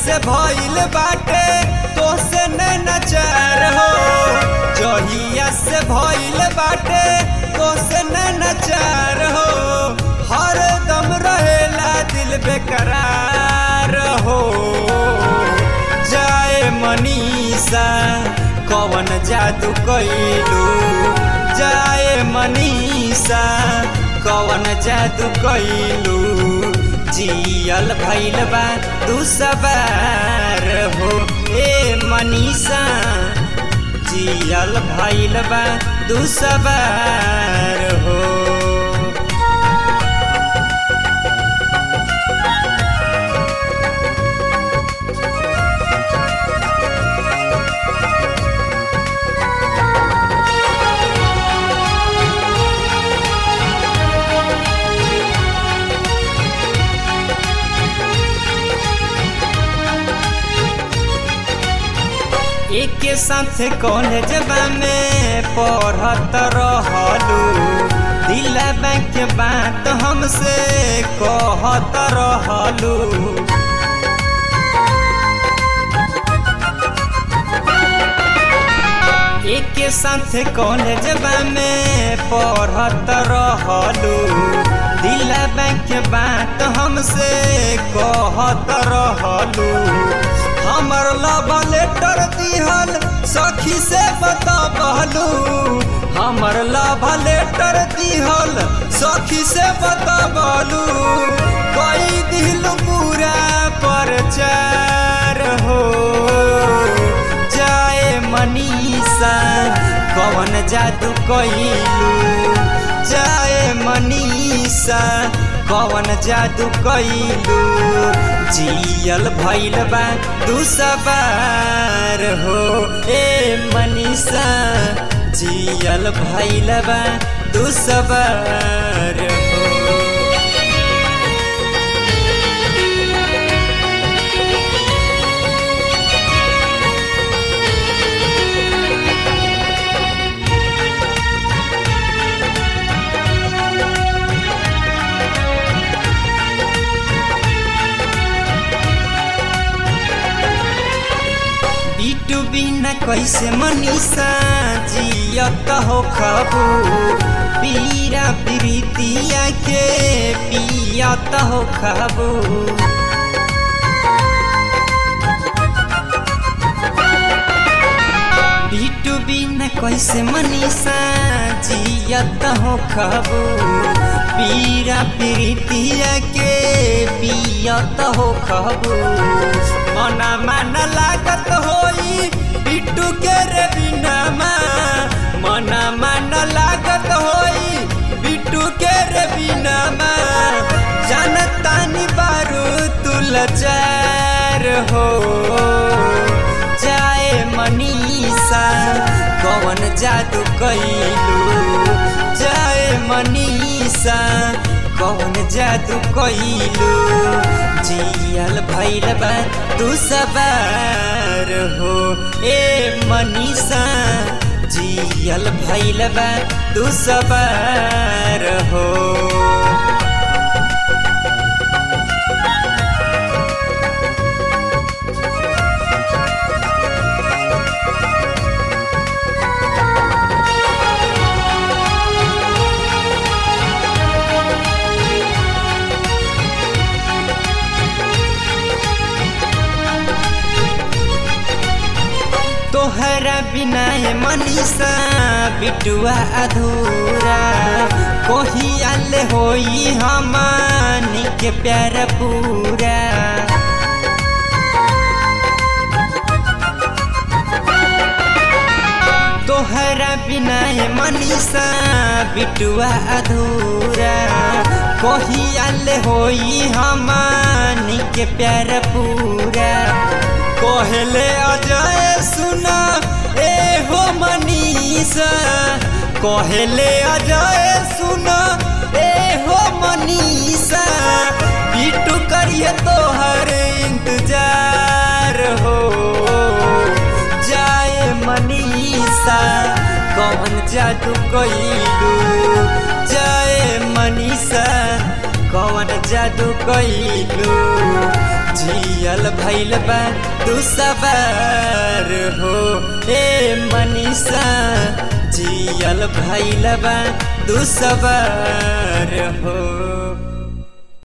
से भइल बाटे तोसे नचार हो, जहिया से भइल बाटे तोसे नचार हो, हर दम रहेला दिल बेकरार हो। जाए मनीषा कवन जादू कइलू, जाए मनीषा कवन जादू कइलू, जियल भइल बा दुसवार हो। ए मनीषा जियल भइल बा दुसवार हो। एक साथ कॉलेजवा में पढ़त रहलू, दिलवा के बात हमसे कहत रहलू। एक साथ कॉलेजवा में पढ़त रहलू, दिलवा के बात हमसे कहत रहलू। हमर लव लेटर दिहल सखी से बताबलू, हमर लव लेटर दिहल सखी से बताबलू, कई दिल पूरा प्रचार हो। जाए मनीषा कवन जादू कइलू, जाए मनीषा कवन जादू कइलू, जियल भइल बा दुसवार हो। ए मनीषा जियल भइल बा दुसवार हो। बिटू बिना कैसे मनीषा जियत हो खबू, पीरा प्रीतिया के पियत हो खबू। बिटू बिना कैसे मनीषा जियत हो खबू, पीरा प्रीतिया के पियत हो खबू। मना मन लागत होई बिट्टू के रे बिना, मना मन लागत होई बिट्टू के रे बिना। जानतानी बारू तू लाचार हो। जाए मनीषा कवन जादू कइलू, जाए मनीषा कवन जादू कइलू, जियल भइल बा दुसवार हो। ए मनीषा जियल भइल बा दुसवार हो। तोहरा बिना मनीषा बिटुआ अधूरा, कोहियाल होई हमनी के प्यार पूरा। तोहरा बिना मनीषा बिटुआ अधूरा, कोहियाल होई हमनी के प्यार पूरा। कहले अजय सुना ए हो मनीषा, कहले अजय सुना ए हो मनीषा, बिट्टू करिए तोहर इंतजार हो। जाए मनीषा कवन जादू कइलू, जाए मनीषा कौन जादू कइलू जियल भइल बा तू सवार हो ए मनीषा जियल भइल बा तू सवार हो।